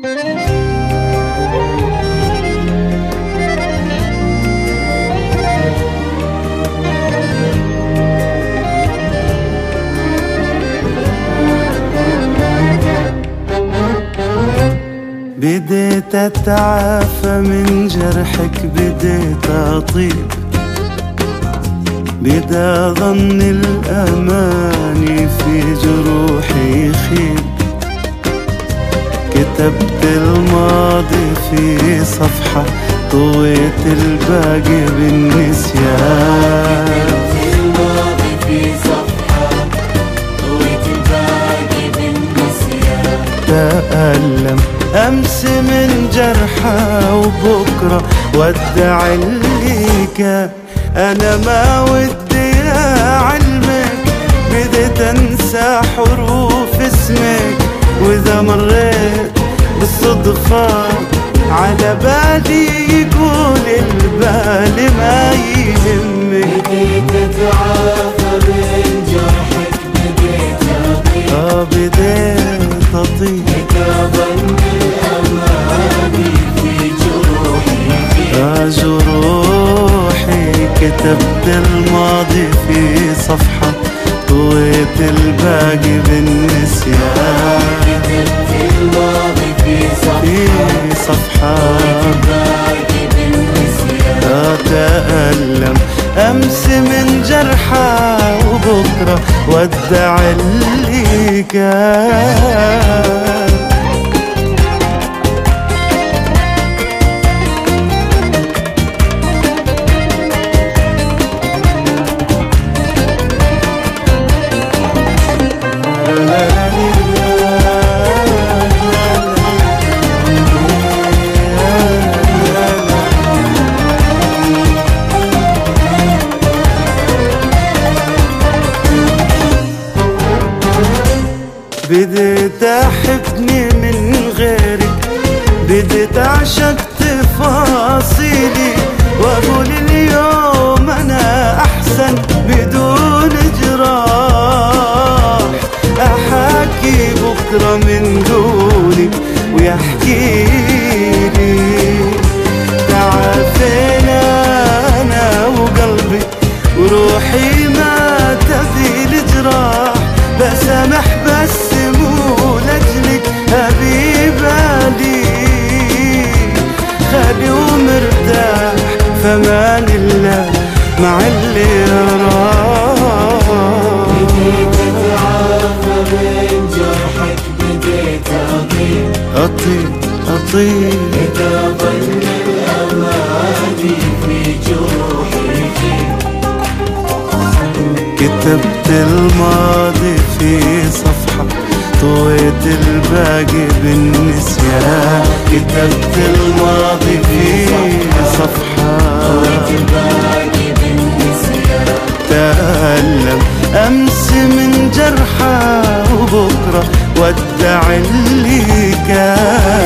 بديت اتعافى من جرحك، بديت اطيب، بدا ظن الاماني في جروحي يخيب. كتبت الماضي في صفحة، طويت الباقي بالنسيان. تألم أمس من جرحة، وبكرة ودع اللي كان. أنا ما ودي أعلمك، بديت أنسى حروف اسمك، وإذا مريت بالصدفة على بالي يقول البال ما يهمك. بديت أتعافى من جرحك، بديت أطيب، بديت أطيب. ظن الأماني في جروحي. كتبت الماضي في صفحة، طويت الباقي بالنسيان. كتبت الماضي في صفحة، الباقي بالنسيان. تألم أمس من جرحة، وبكرة ودع اللي كان. بديت أحبني من غيرك، بديت أعشق تفاصيلي، وأقول اليوم أنا أحسن بدون جراح. أحاكي بكرة من دوني ويحكيلي. تعافينا أنا وقلبي وروحي، ما تبي الجراح. بسامح بس مو لأجلك أبي بالي، خالي ومرتاح فمان الله مع اللي راح. بديت أتعافى من جرحك، بديت أطيب. بدا ظن الأماني في جروحي يخيب. كتبت الماضي في صفحة، طويت الباقي بالنسيان. كتبت الماضي في صفحة، طويت الباقي بالنسيان. تألم أمس من جرحة، وبكرة ودع اللي كان.